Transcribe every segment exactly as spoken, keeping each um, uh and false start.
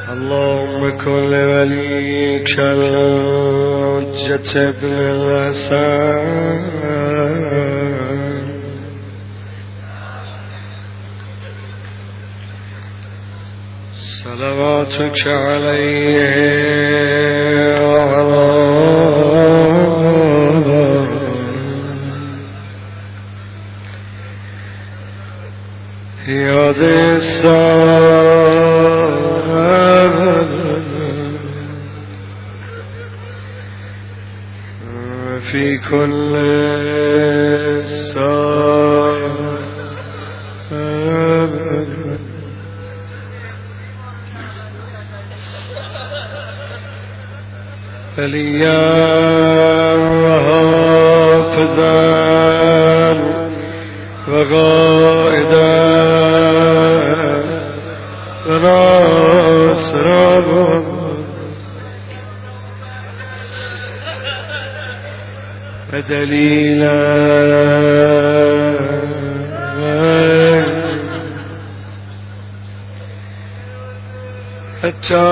اللهم كن لوليك الحجة ابن الحسن صلواتك عليه وعلى هذه الساعة في كل ساعة وليا وحافظا وقائدا وناصرا ودليلا حتى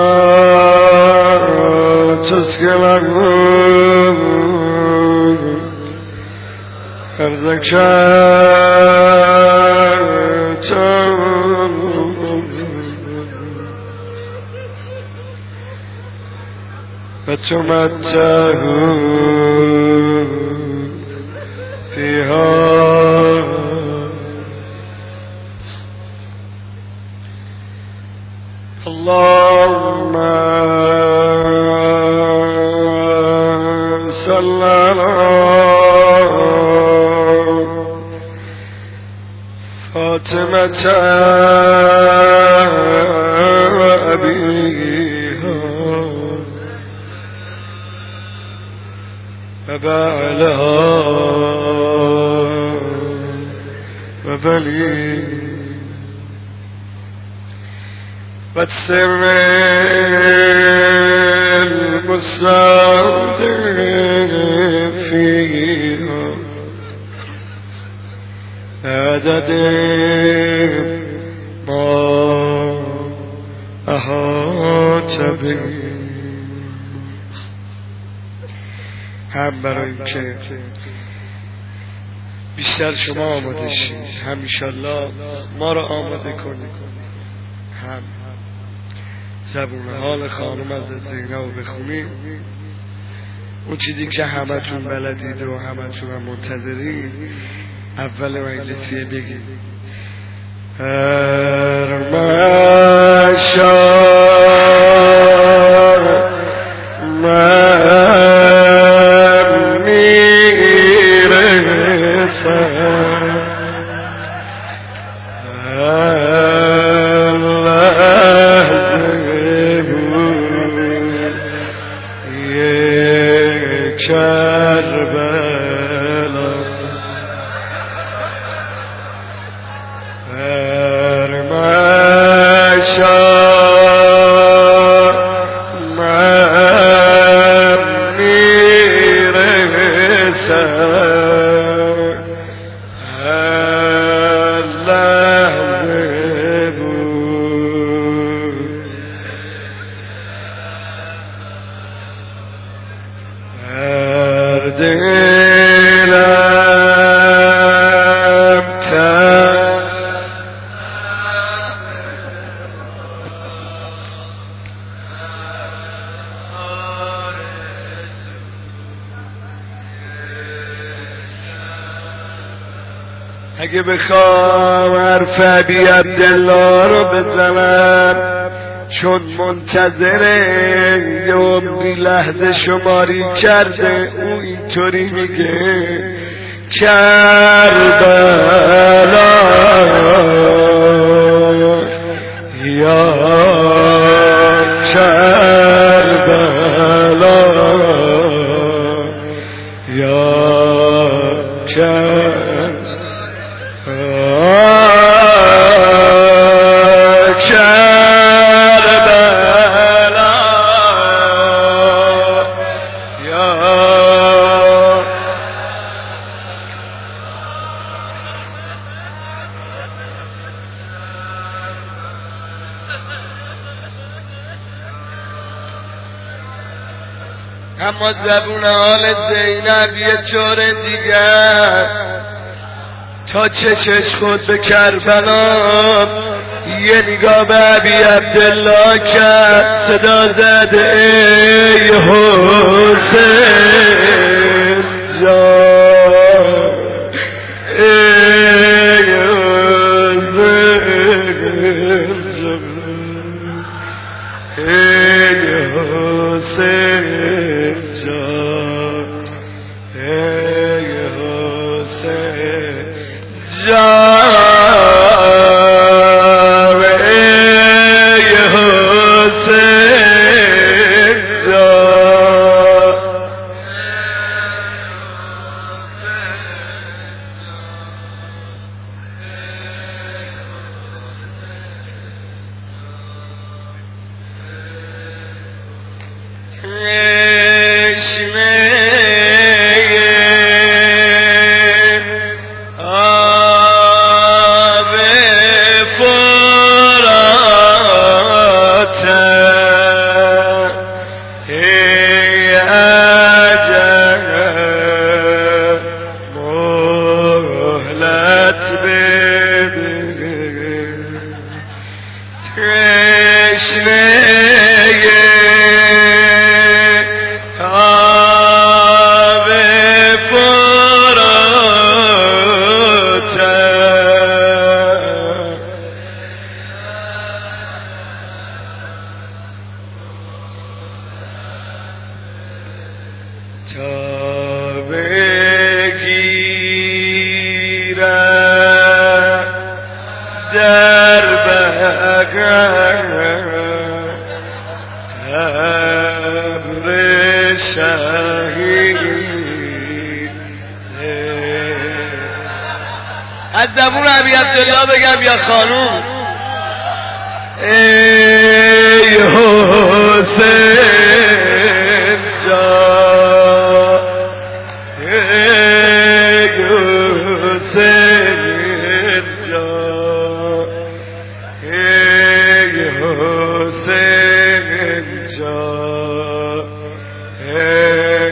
تسكن أرضك فتمتعه فيها اللهم صل على فاطمة وأبيها وبعلها وبلي والسر المستودع فيها عدد ما احاط به. هم برای اینکه بیشتر شما آماده شید، هم انشالله ما رو آماده کنید، هم زبون حال خانم از زینب رو بخونیم، اون چیزی که همه تون بلدید و همه تون هم منتظرین اول مجلسیه بگید. ارمشار من میرسم اگه بخوام حرف ابی عبدالله رو بزنم، چون منتظره یه عمری لحظه شماری کرده، او اینطوری میگه کربلا یا کربلا یا کربلا اما زبون حال زینب یه طور دیگه است. تا چشش خود به کربلا یه نگاه به ابی عبدالله کرد، صدا زد ای حسین جان، ای حسین جان، ای حسین جان، ای حسین جان، از زبون ابی عبدالله بگم یا خانوم ای حسین جان، ای حسین جان، ای حسین جان، ای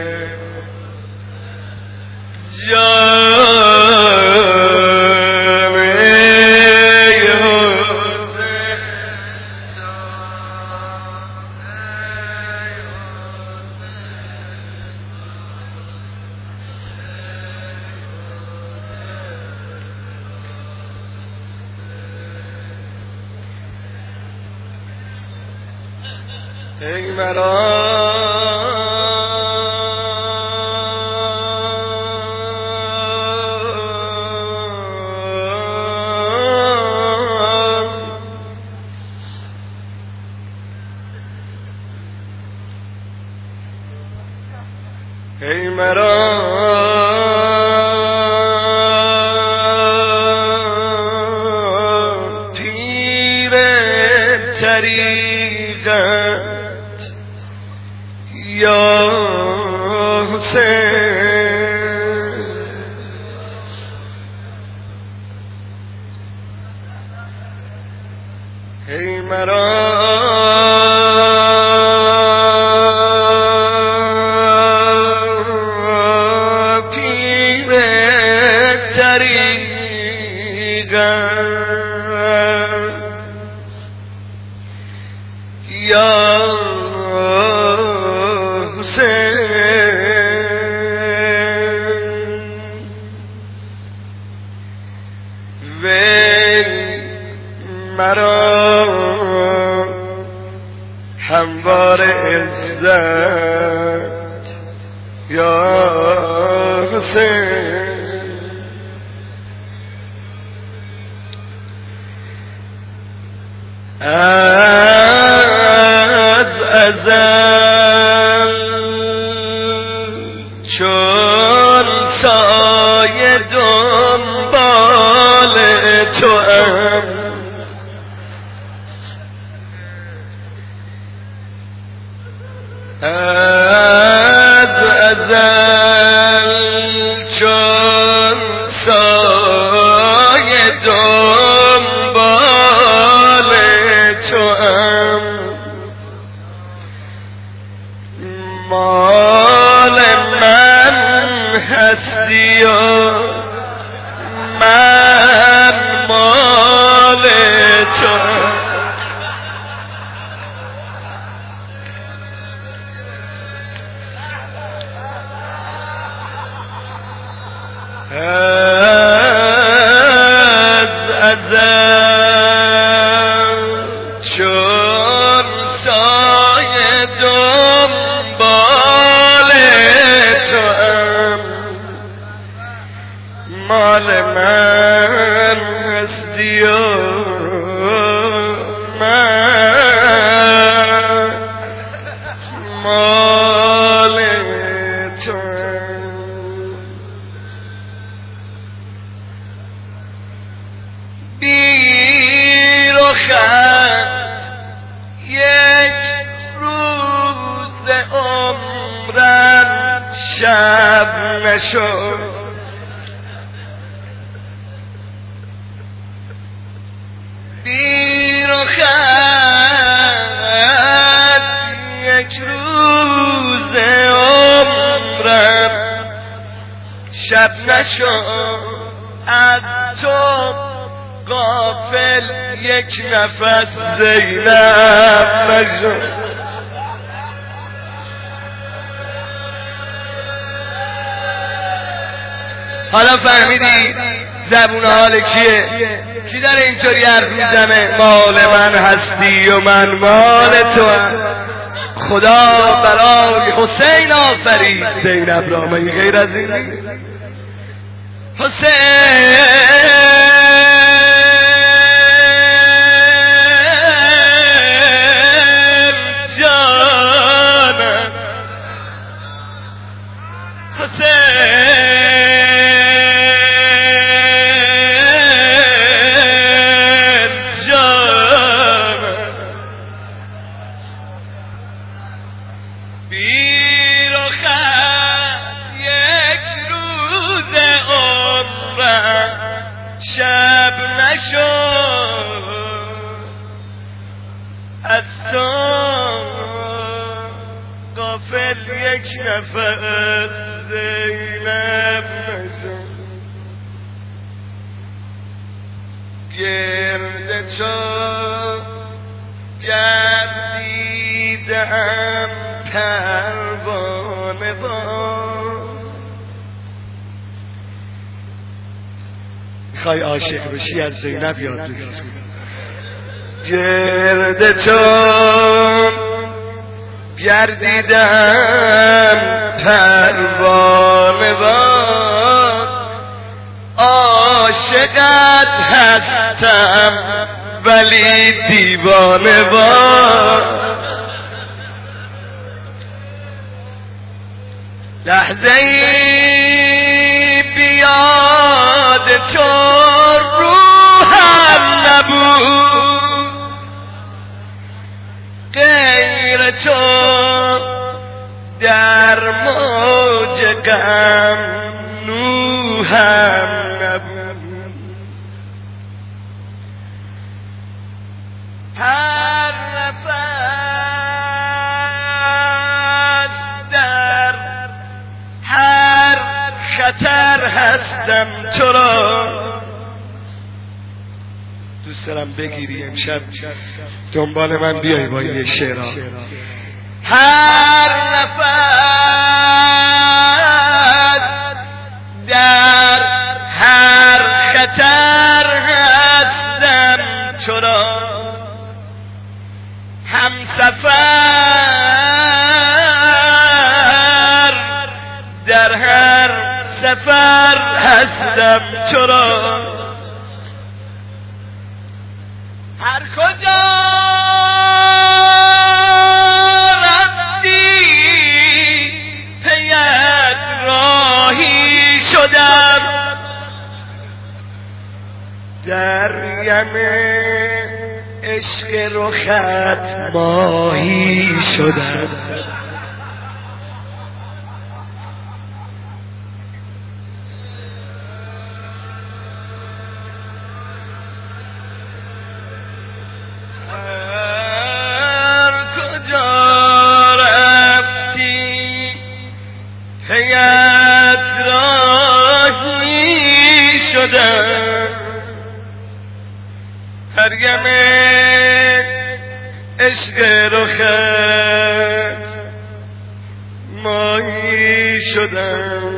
جان، ای مرا ای مرا پیر طریقت یا حسین، ای مرا پیر طریقت یا مرا هموار عزت یا حسین، از ازل چون سایه دنبال توام، از ازل چون سایه دنبال توام، مال من هستی و من مال تو از ازل چون سایه دنبال توام مال من هستی و من مال توام بی رخت یک روز عمرم شب نشد بی رخت یک روز عمرم شب نشد از تو غافل یک نفس زینب نشد حالا فهمیدی زبون حال کیه؟ کی داره اینطوری حرف میزنه؟ مال من هستی و من مال تو هم. خدا برای حسین آفرید زینب را، مگه غیر از این نیست؟ حسین جانم حسین شب نشد از تو غافل یک نفس زینب نشد گرد تو گردیدم پروانه با میخوای عاشق بشی از زینب یاد بگیر گرد تو گردیدم پروانه باد عاشقت هستم ولی دیوانه باد لحظه ای بیاد تو روحم نبود غیر تو در موج غم نوحم نبود هر نفس در هر خطر هستم تو را دوست دارم بگیری امشب دنبال من بیای با یه شعرها هر نفس در هر خطر هستم تو را هم سفر در هر سفر هستم تو را هر کجا رفتی پیت راهی شدم در یم عشق رخت ماهی شدم هر کجا رفتی رخت ماهی شدم.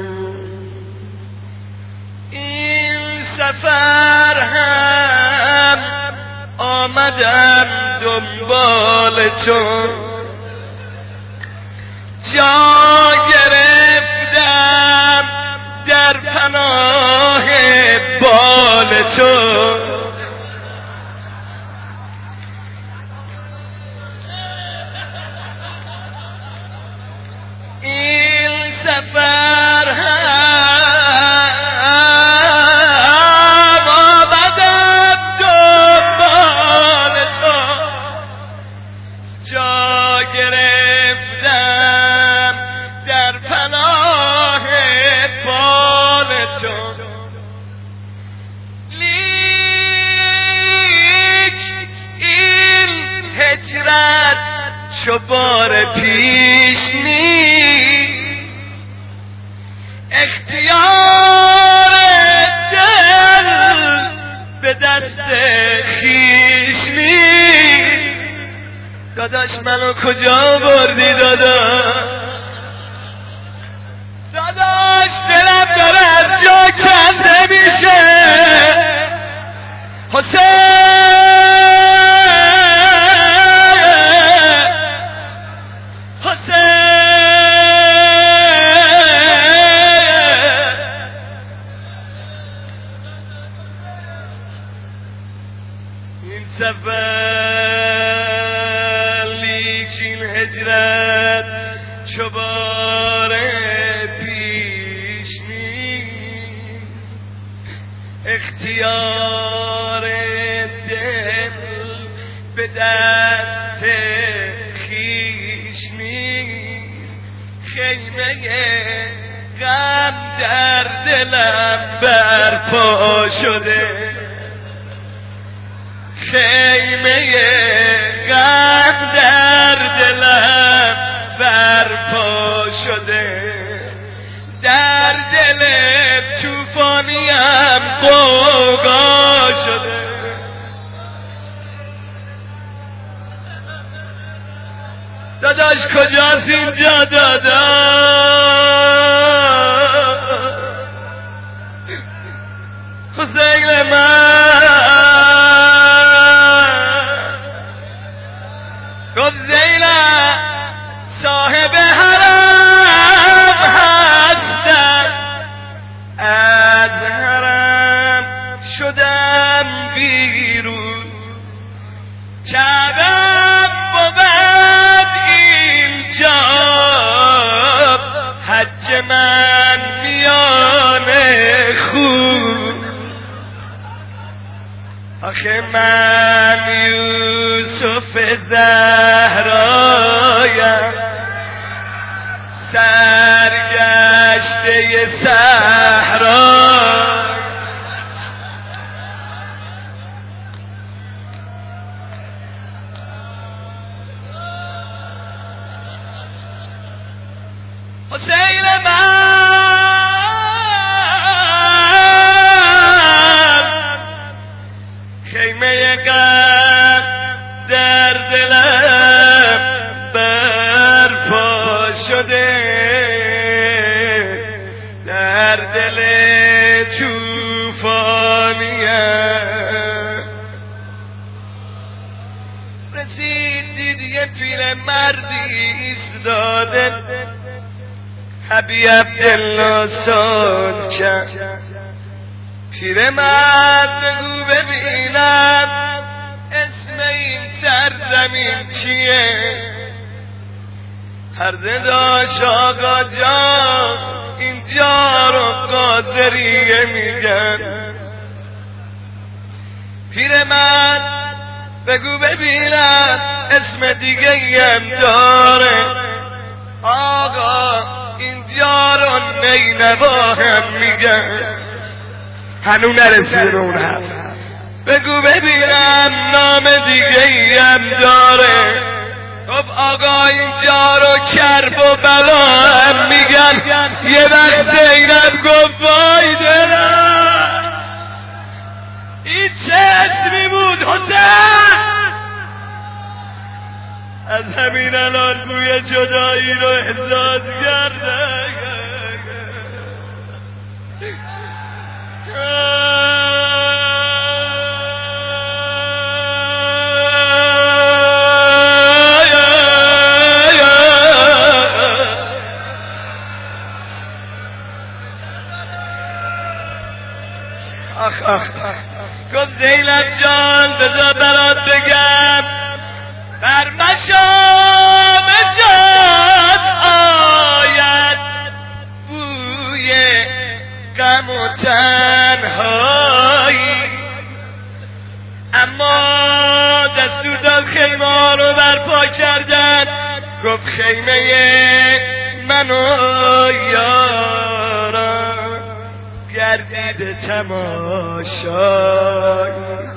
این سفر هم آمدم دنبال تو، جا گرفتم در پناه بال تو. این سفر هم آمدم دنبال تو، جا گرفتم در پناه بال تو. لیک این هجرت چو بار پیش نیست، اختیار دل به دست خیش نیست. داداش منو کجا بردی داداش؟ داداش دلم داره از جا کنده میشه. حسین سفر لیکین هجرت چو بار پیش نیست، اختیار دل به دست خیش نیست. خیمه غم در دلم برپا شده، خیمه غم در دلم برپا شده. در دل طوفانیم غوغا شده. داداش کجاست اینجا داداش؟ حسین من گفت زینب صاحب حرم هستم، از حرم شدم بیرون، کعبم بود اینجا، حج من میان خون. آخه من یوسف زهرایم، سرگشته صحرا. حسین من خیمه غم در دلم برپا شده، در دل طوفانیم. رسید دید یه پیر مردی ایستاده، حبی عبدالله سال کرد. پیر مرد بگو ببینم اسم این سرزمین چیه؟ پرده داشت آقا جان اینجا رو قادریه میگن. پیر مرد بگو ببینم اسم دیگه هم داره؟ آقا اینجا رو نینوا هم میگن. هنو نرسید اون حرف. بگو ببینم نام دیگه هم داره؟ خب آقا اینجا رو کرب و بلا هم میگن. یه وقت زینب گفت وای دلم این چه اسمی بود حسین؟ از همین الان بوی جدایی رو احساس کرده. آخ آخ گفت زینب جان بذار برات بگم بر مشام جان آید بوی غم و تنهایی، اما دستور داد خیمه ها رو برپا کردن. گفت خیمه منو یارم گردید تماشایی،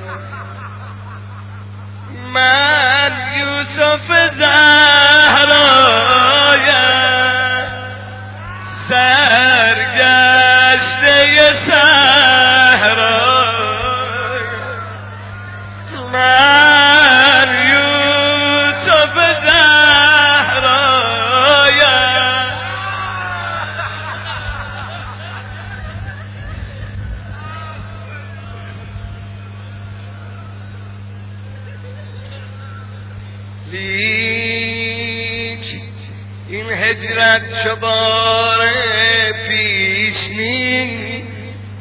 من یوسف زهرایم سرگشته صحرای، من یوسف زهرایم. لیک این هجرت چو بار پیش نیست،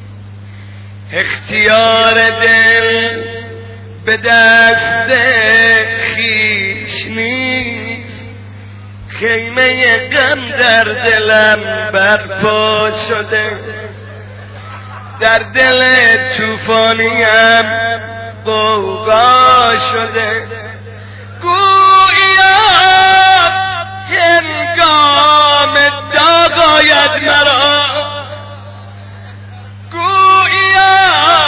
اختیار دل به دست خویش نیست. خیمه غم در دلم برپا شده، در دل طوفانیم غوغا شده. گویا هنگام داغ آید مرا، گویا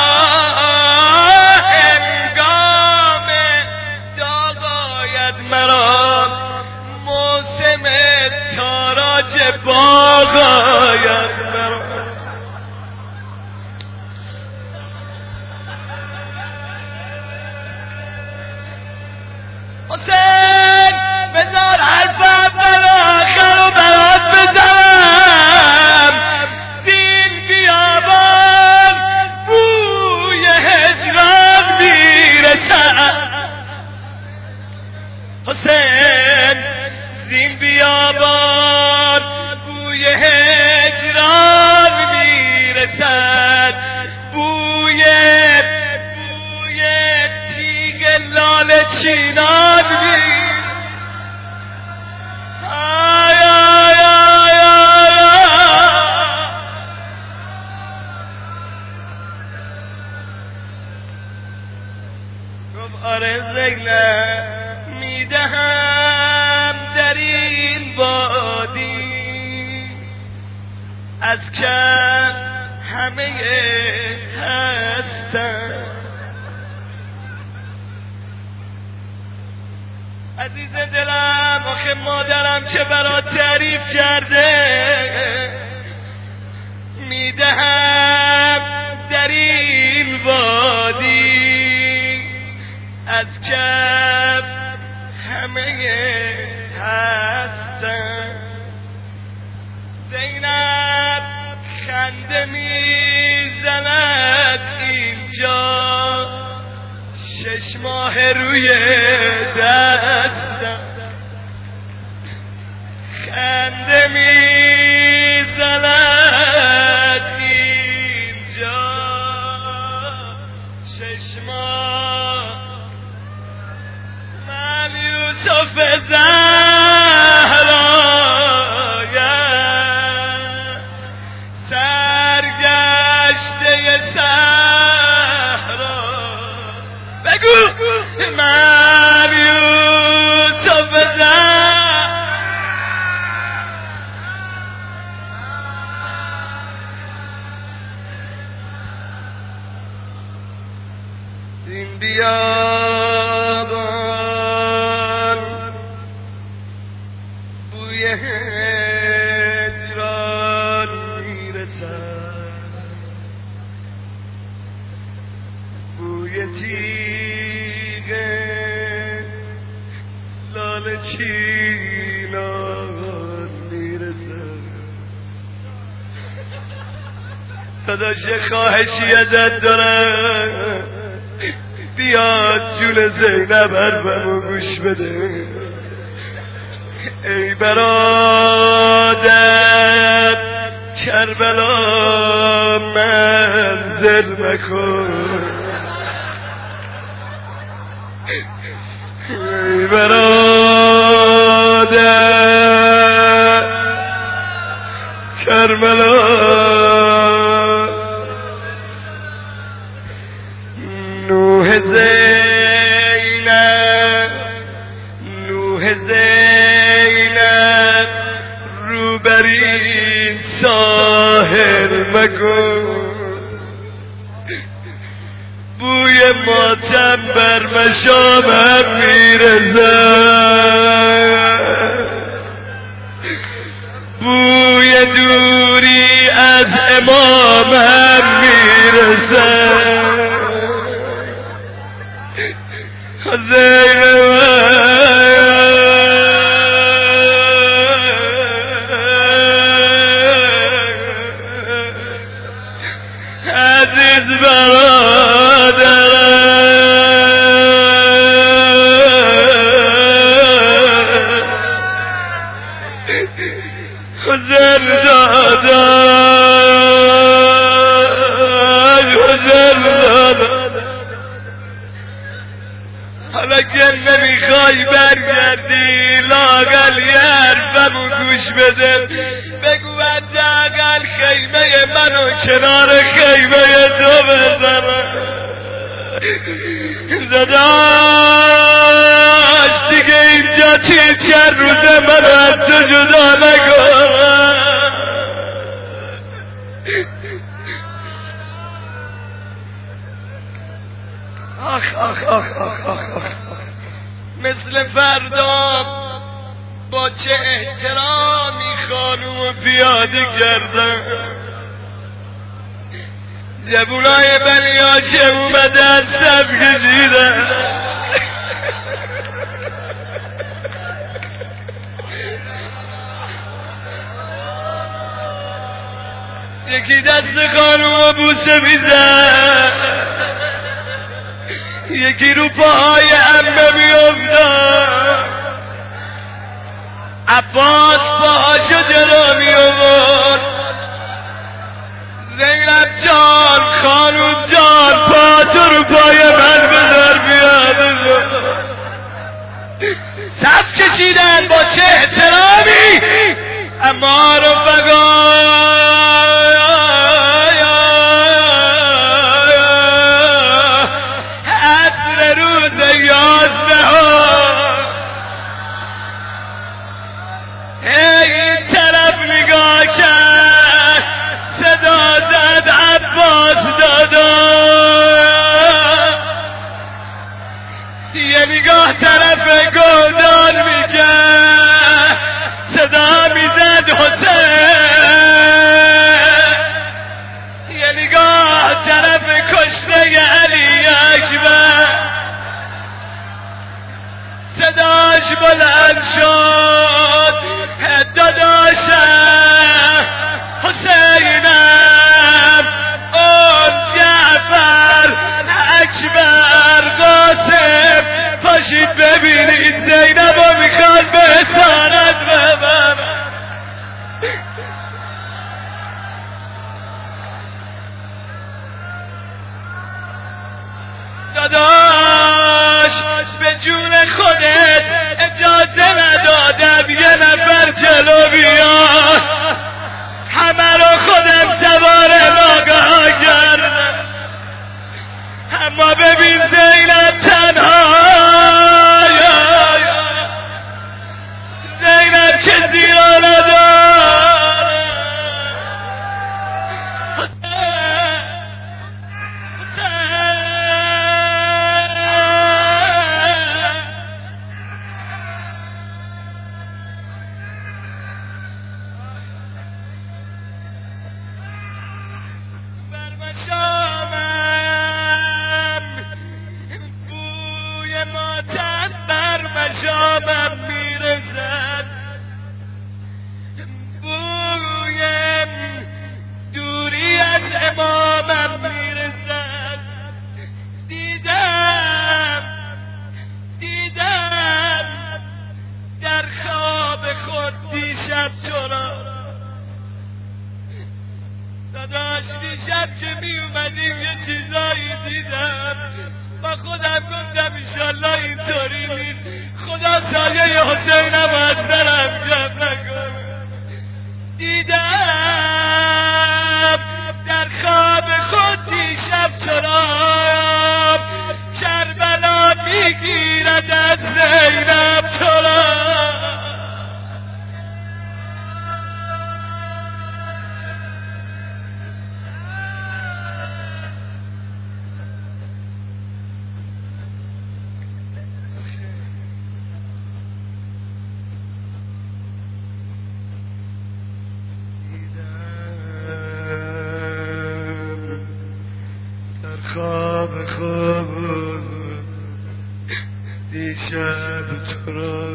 هنگام داغ آید مرا، موسم تاراج باغ آید مرا. حسین بذار حرفم بر آخر و برات بزنم، زین بیابان بوی هجران میرسد. حسین زین بیابان بوی هجران میرسد، بوی بوی تیغ لاله چینان میرسد. آره زینب میدهم در این وادی، از کم همه هستم. عزیز دلم آخه مادرم چه برات تعریف کرده، میدهم در این وادی، از کف همه هستم. زینب خنده میزند اینجا، شش ماه روی دستم خنده میزند اینجا، شش ماه. من یوسف زهرایم سرگشته صحرا. بگو من یوسف زهرایم این بیابان بوی هجران میرسد، بوی تیغ لاله چینان میرسه. داداش یه خواهشی ازت دارم، بیاد جون زینب حرفمو گوش بده. ای برادر کربلا منزل مکن، ای برادر کربلا نوح زینب نوح زینب رو بر این ساحل مکن، بوی ماتم بر مشامم میرزد، بوی دوری از امامم میرزد. زینب عزیز برادر خزر دادن خزر دادن. حالا که نمیخوای برگردی لااقل یه حرفمو گوش بده، بگو حداقل خیمه منو کنار خیمه تو بزنم. داداش دیگه اینجا چی چند روزه منو از تو جدا نکنم. آخ آخ آخ آخ آخ آخ مثل فردا با چه احترامی خانومو پیاده کردم. جوونای بلیاشه اومدن صف کشیدن، یکی دست خانومو بوسه میزن، یکی رو پاهای عمه میافتاد. عباس پاهاشو جلو میآورد، زینب جان خانوم جان پاتو رو پای من بذار بیاد. صف کشیدن با چه احترامی، اما رفقا عصر روز یازدهم این طرف نگاه کرد، صدا زد عباس دادا. یه نگاه طرف گلدان میکرد، صدا میزد حسین. یه نگاه طرف کشته علی اکبر، صداش بلند شد داداشم حسینم اون جعفر اکبر قاسم پاشید ببینید زینبو میخواد به حسانت ببرن. داداش به جون خودت اجازه ندادم یه نفر جلو بیاد، همه رو خودم سوار ناگاه کردم. اما ببین زینب تنها، زینب که دیانه داره. بوی ماتم بر مشامم میره. خواب خود دیشب تو را داداش دیشب که می اومدیم یه چیزایی دیدم با خودم گفتم انشالله اینطوری نیست خدا سایه حسینم از درم جمع نکنه دیدم در خواب خود دیشب تو را کربلا میگیرد از زینب تو را خواب خواب دیشب تو را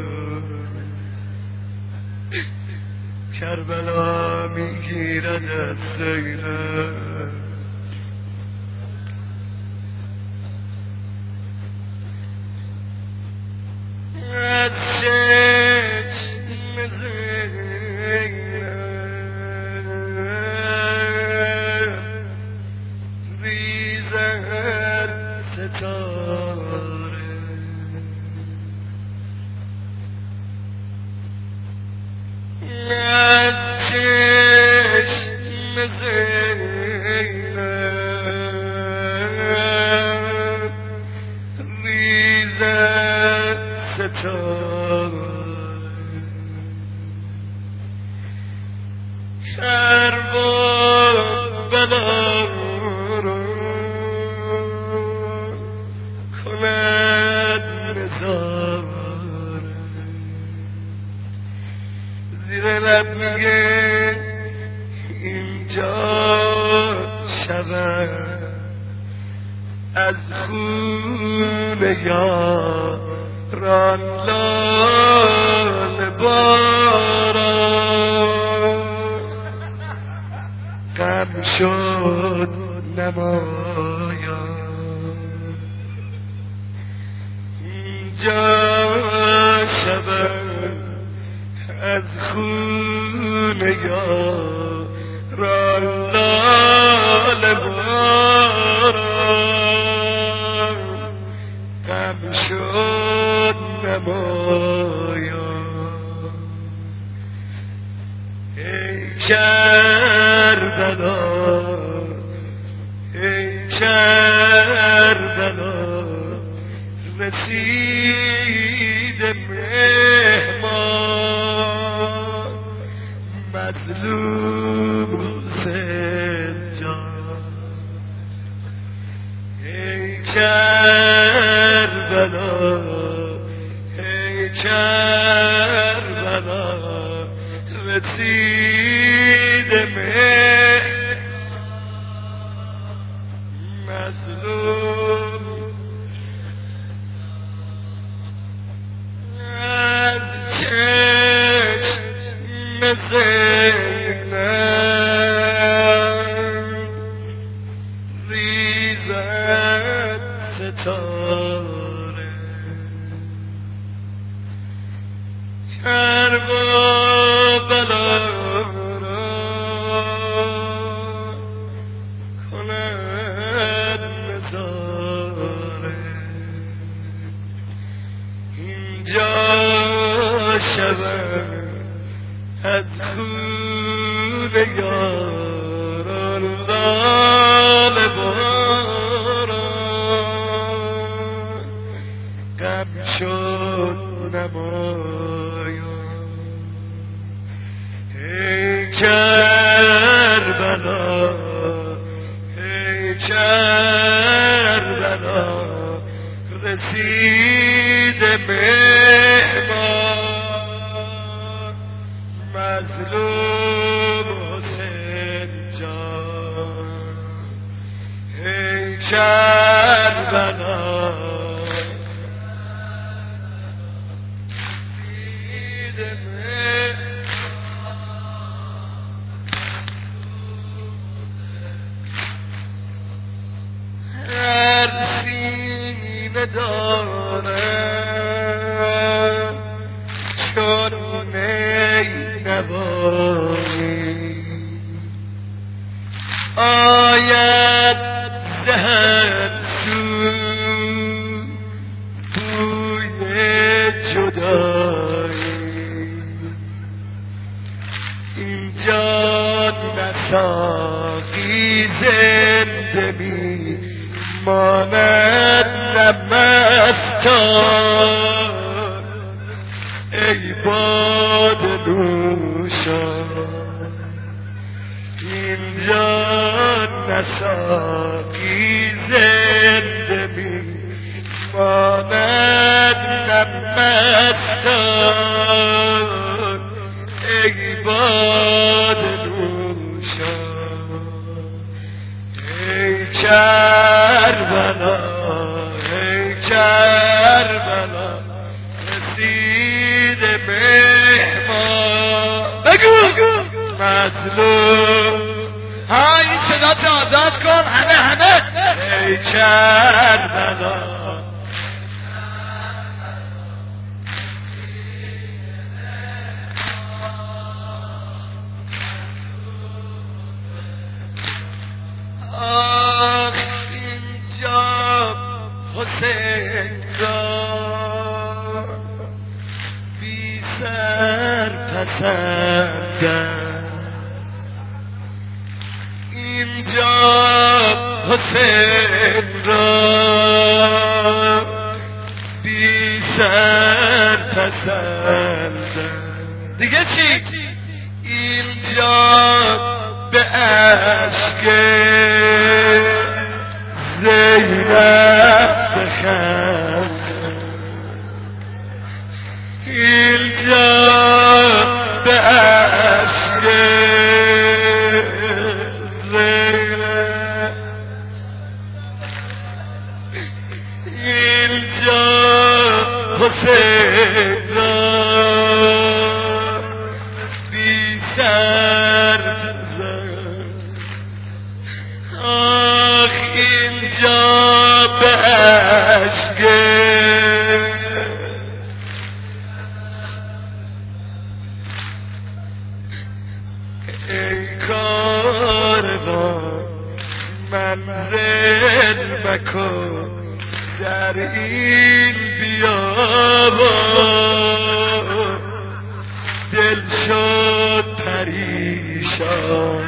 کربلا میگیرد از زینب از چشم زینب ستاره از چشم زینب ریزد ستاره کرب و بلا زیر لب میگه اینجا شود از خون یاران لاله باران غم شد نمایان اینجا شود از خون یاران لاله باران غم شد نمایان ای کربلا ای کربلا رسید مهمان مظلوم حسین جان ای کربلا ای کربلا رسید مهمان مظلوم زینب ریزد ستاره کرب و بلا را کند نظاره اینجا شود از خون یاران لاله باران غم شد نمایان ای کربلا ای کربلا رسید مهمان مظلوم حسین جان ای کربلا هر سینه دارم چون کن ای نوایی آید زهر سو بوی جدایی اینجا نساقی زنده می ماند نمستان ای باد نوشان اینجا نساقی زنده می ماند نمستان ای باد نوشان ای کربلا ای کربلا رسید مهمان بگو مظلوم ها این صدا تو آزاد کن همه همه ای کربلا آخ اینجا حسین را بی سر پسندم اینجا حسین را بی سر پسندم دیگه چی؟ اینجا به عشق زینب بخند اینجا به عشق زینب اینجا حسین را بی سر آخ اینجا به عشق ای کاروان منزل مکن در این بیابان دل شد پریشان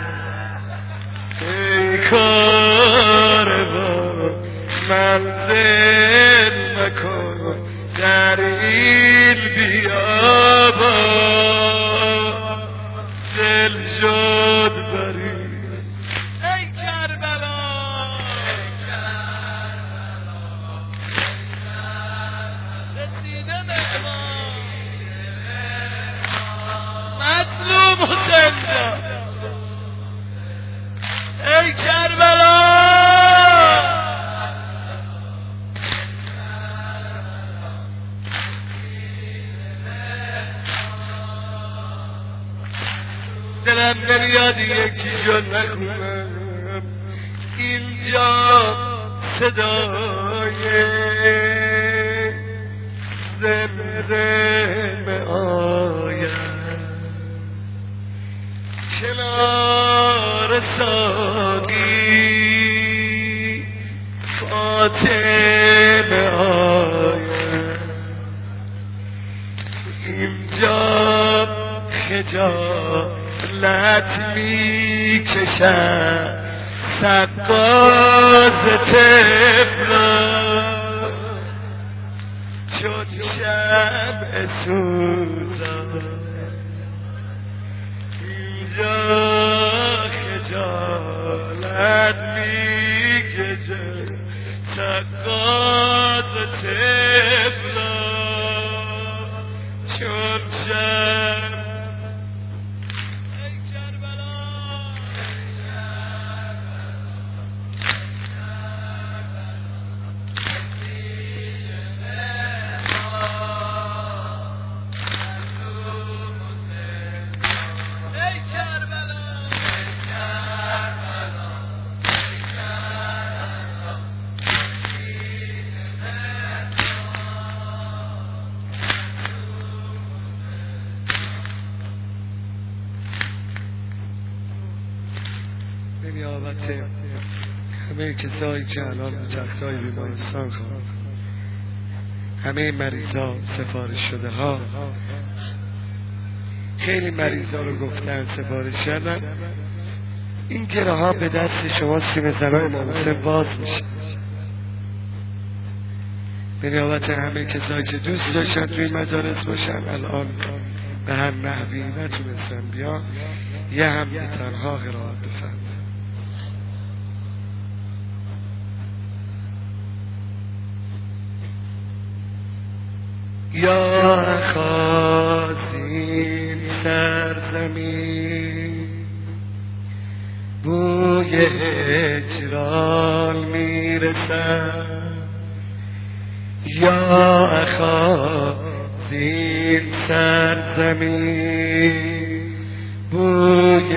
ای کاروان منزل مکن در این بیابان دل شد پریشان ای کربلا رسیده مهمان مظلوم حسین جان ای کربلا دلم نمیاد یکی جا نخونم اینجا صدای زمزم آید کنار ساقی فاطمه آید اینجا خجالت می کشم سقاز طفلا چون شمع سوزان اینجا خجالت می کشم سقاز طفلا چون شمع نوبت همه کسایی که الان به تختای بیمارستان خواب، همه مریضا، سفارش شده ها، خیلی مریضا رو گفتن سفارش کردن، این گره ها به دست شما سیم زنای امام حسین باز میشه. به نیابت همه کسایی که دوست داشتن توی مدارس باشن الان به هم نحوی نتونستن بیان، یه هم به تنها قرائت بفرمایید. یا خازین سرزمین بوی هجران میرسد، یا خازین سرزمین بوی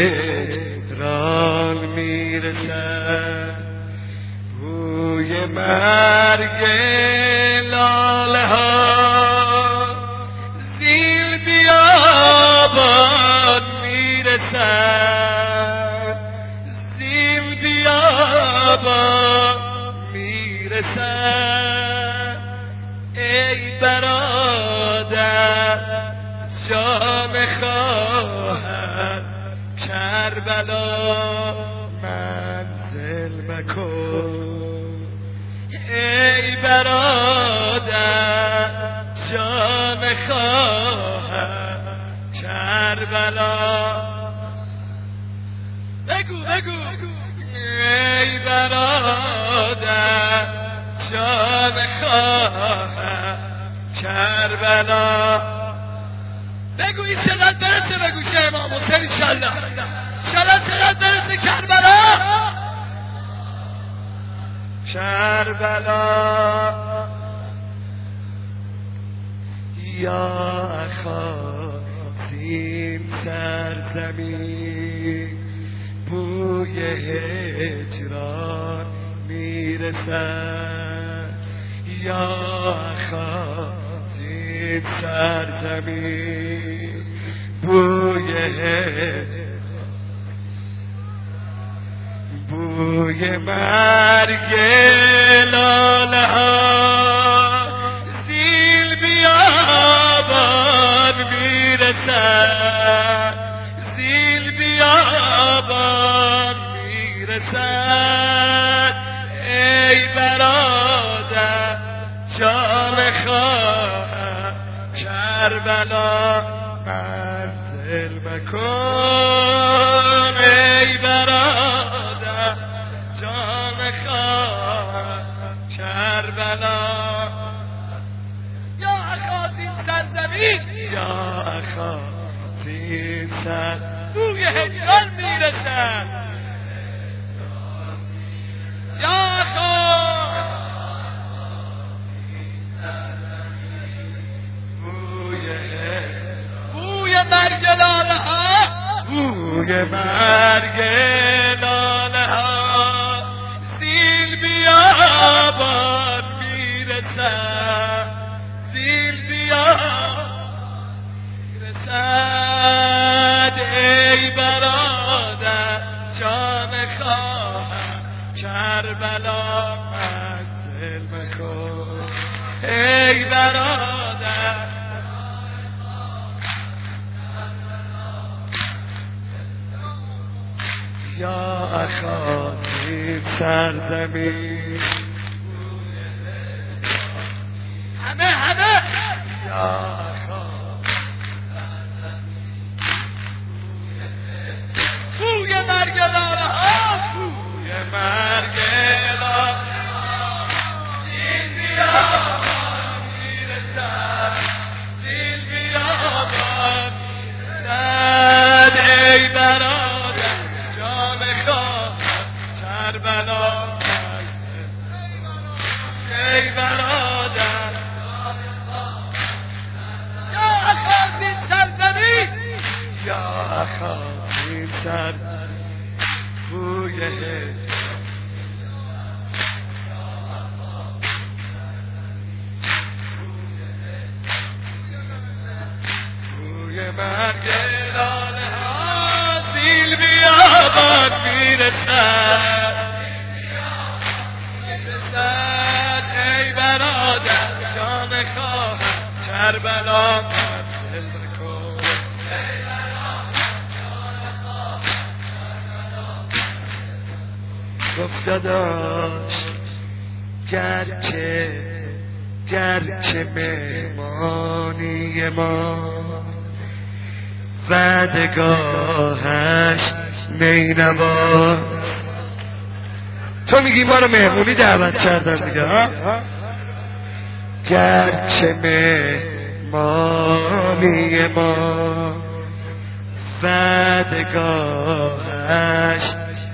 هجران میرسد، بوی مرگ لاله ها زیر بیابان میرسد، زیر بیابان میرسد. ای برادر جام خواهد کربلا منزل مکن، ای برادر جام خواهد کربلا. بگو بگو ای برادر جام خواهد کربلا. بگو این چقدر برسه به گوش امام حسین انشالله، انشالله چقدر برسه کربلا. کربلا یا خازین سرزمین بوی هجران میرسد، یا خازین سرزمین بوی هجران، بوی مرگ لاله ها زیر بیابان میرسد، زیر بیابان میرسد. ای برادر جام خواهد کربلا منزل مکن، ای برادر جام خواهد کربلا. یا خازین سرزمین، یا خازین سر بوی هجران میرسد، یا خازین بوی بوی مرگ لاله ها، بوی مرگ لاله ها زیر بیابان میرسد، زیر بیابان میرسد. ای برادر جان خواهد کربلا منزل مکن، ای برادر یا خازین سرزمین همه همه یا بوی مرگ لاله ها، بوی مرگ لاله ها زیر بیابان میرسد، زیر بیابان میرسد. ای برادر جام خواهد کربلا، ای برادر یا خازین سرزمین، یا خازین سرزمین بوی هجران، بوی مرگ لاله ها زیر بیابان بیابان میرسد میرسد ای برادر جان خواهم کربلا منزل بکن گفت داداش گرچه گرچه مهمانی ما وعدگاهش نینوا تو میگی ما رو مهمونی دعوت کردن دیگه ها گرچه مهمانی ما وعدگاهش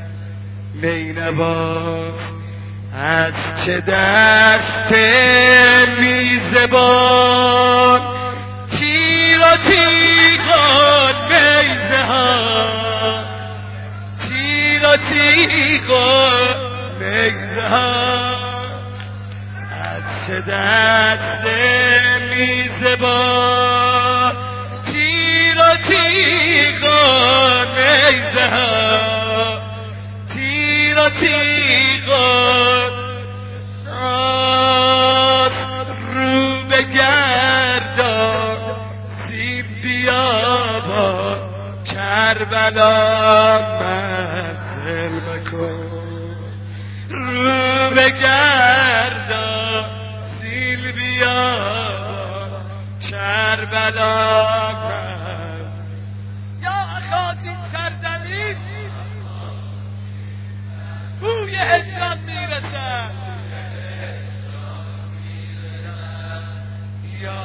نینوا از چه دست میزبان تیر و تیغان نیزه ها تیر و تیغان نیزه ها از چه دست میزبان تیر و تیغان نیزه ها تیر و تیغان رو بگردان سیم بیابان کربلا منزل بکن رو بگردان سیم بیابان کربلا منزل یا اخاطی سرزمین بوی هجران میرسد یا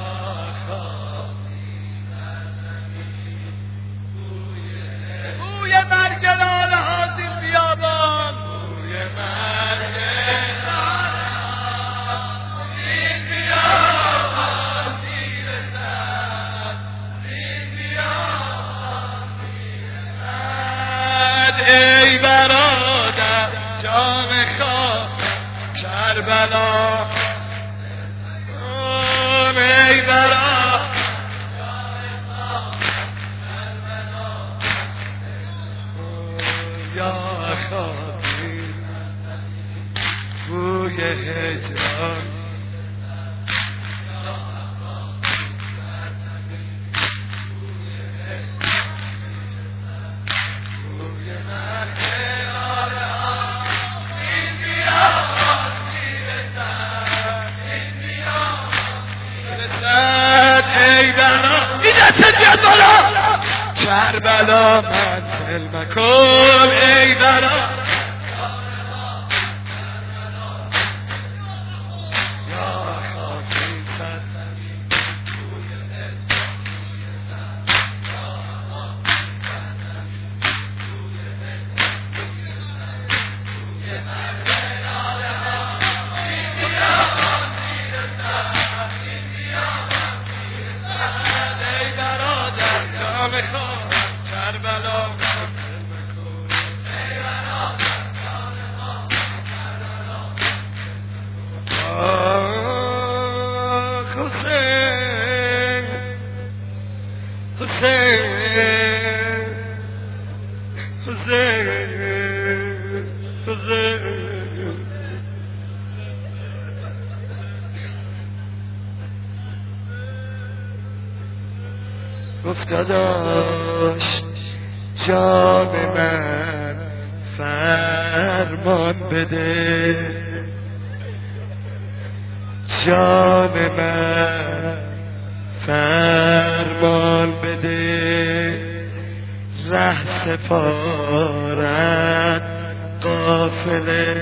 بوی مرگ لال حاضر بیابان بوی مرگ لال حاضر بیابان میرسد بیابان میرسد ای برادر جان خواه کربلا ای برادر یا خاطی بوی هجران کربلا منزل مکن ای برا یا خاکی سرزمین ای برادر جان خواهم کربلا منزل بکن ای برادر جان خواهم کربلا آه حسین حسین حسین حسین گفت داداش جان من فرمان بده جان من فرمان بده ره سپارد قافله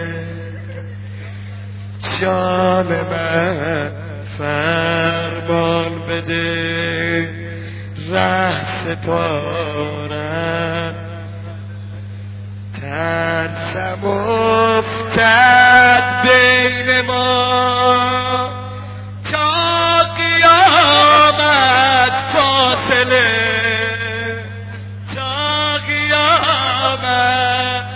جان من فرمان بده ره سپارد ترسم افتد بین ما تا قیامت فاصله تا قیامت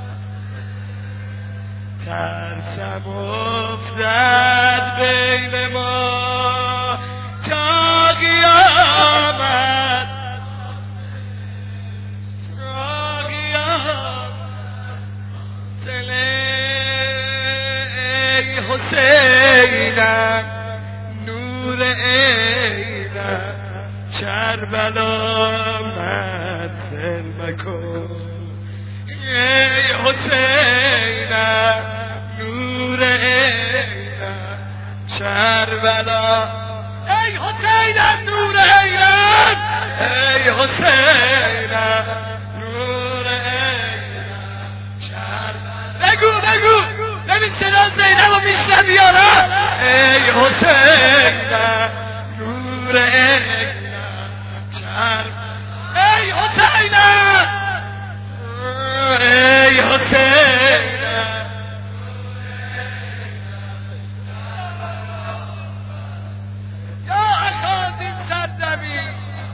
ترسم افتد بین ما تا قیامت تا قیامت ملامت دل مکن ای حسینم نور عینم کربلا ای حسینم نور عینم ای حسینم نور عینم کربلا بگو بگو ببین صدا زینب و میشنم بیارم ای حسینم نور عینم کربلا ای حسینم ای حسینم یا اخاذی سردمی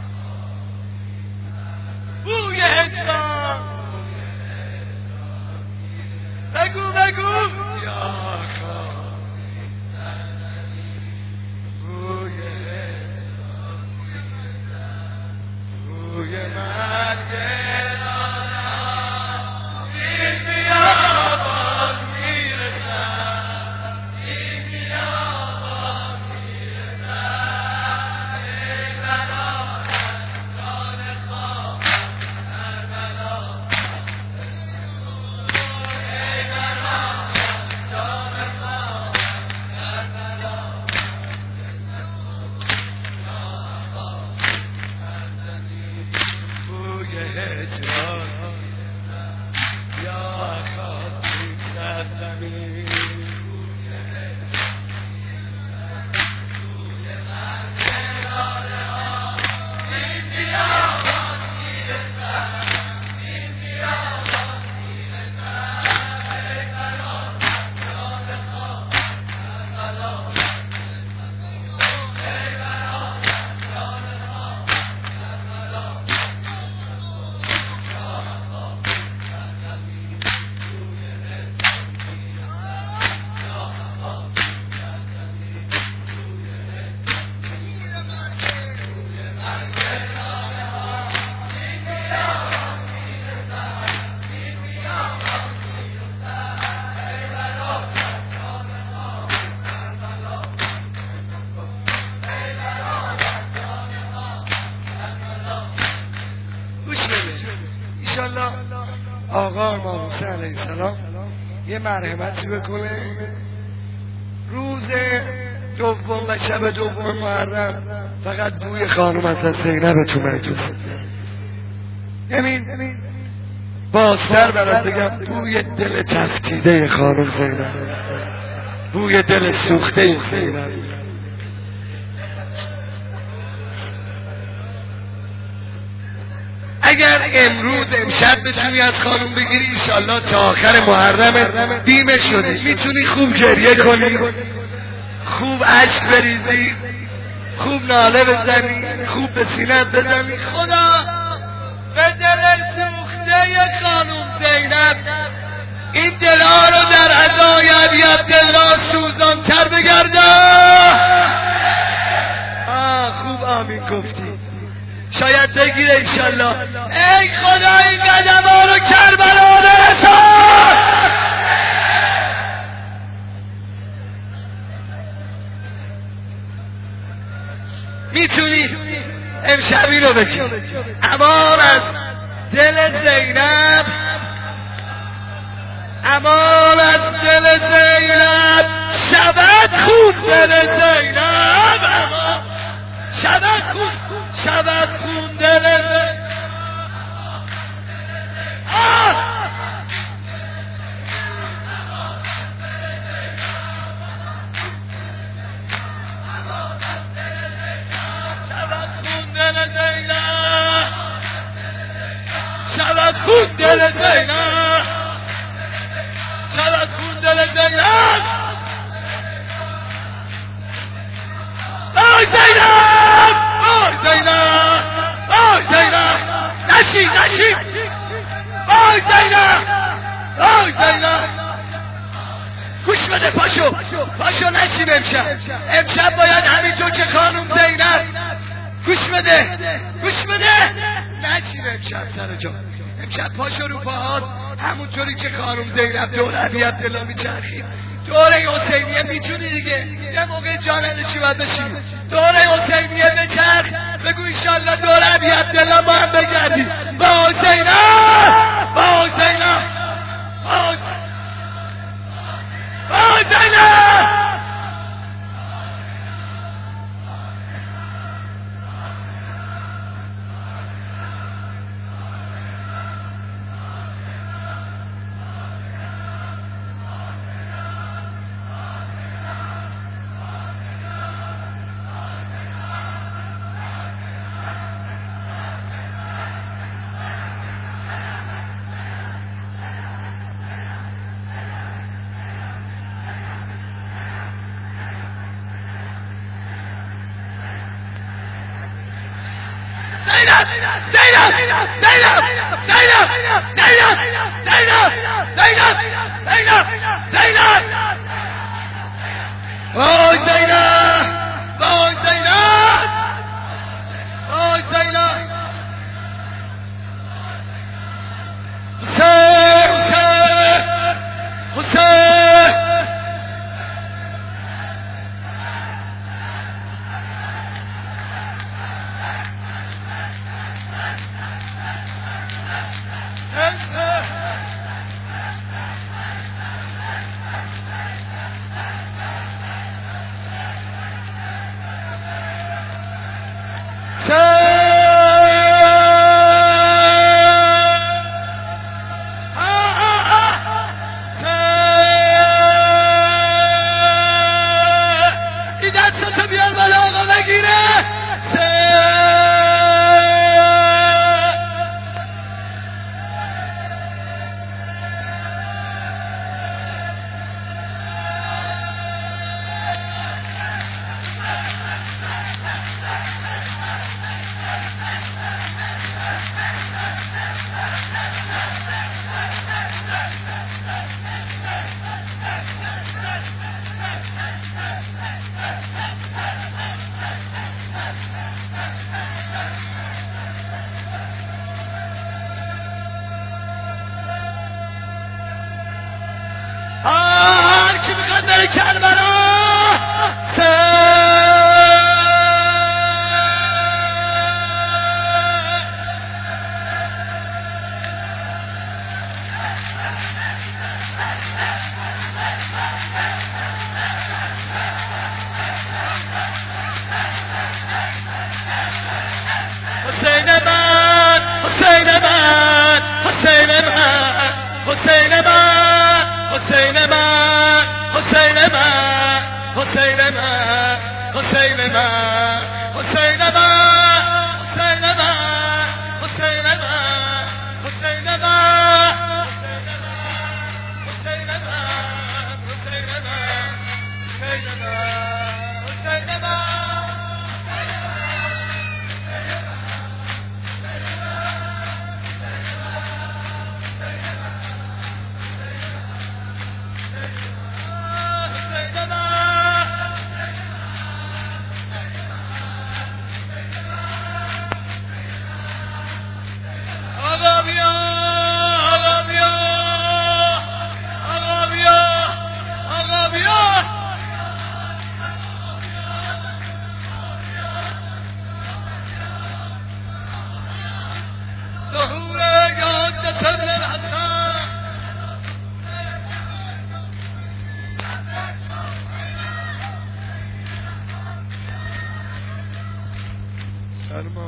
بوی هجران بگو بگو یا اخاذی سردمی بوی هجران بوی مرگ آقا امام حسین علیه السلام یه مرحمتی بکنه. روز دوم و شب دوم محرم فقط بوی خانم حضرت زینب تو میدونه، یعنی بازتر برات بگم بوی دل تفتیده خانم زینب، بوی دل سوخته زینب. اگر امروز امشب بتونی از خانم بگیری انشالله تا آخر محرم بیمه شدی، میتونی خوب گریه کنی، خوب اشک بریزی، خوب ناله بزنی، خوب به سینه‌ات بزنی. خدا به دل سوخته خانم زینب این دلها رو در ادای ابیات دلها سوزانتر بگردان. آه خوب آمین گفتی، شاید بگیره انشالله. ای خدا این قدم ها رو کربلا برسان. میتونی امشبی رو بگی امان از دل زینب، امان از دل زینب، شود خون دل زینب، امان شود خون، شود خون دل زینب. شود خون دل زینب، شود خون دل زینب. آی زینب، آی زینب، آی زینب، نشی نشی، آی زینب، آی زینب. گوش بده پاشو، پاشو نشیم امشب، امشب باید همینطور که خانم زینب. گوش بده، گوش بده، نشیم امشب سر جا. امشب پاشو رو پاهات همونطوری که خانم زینب دور ابیات دلا میچرخید. دوره حسینیه میتونی دیگه، یه موقع جانشی باید بشی. دوره حسینیه بچرخ، بگو ایشالله دور ابی عبدالله با هم بگردیم. با حسینه با حسینه با حسینه. Zainab! Zainab! Zainab! Zainab! Zainab! Zainab! Zainab! Zainab! Zainab! Vay Zainab! Vay Zainab! Vay Zainab! Hüseyin! Hüseyin! Hüseyin! هر کی میخواد بره کربلا حسین من حسین من حسین من حسین من حسین من حسین من حسین من حسین من حسین من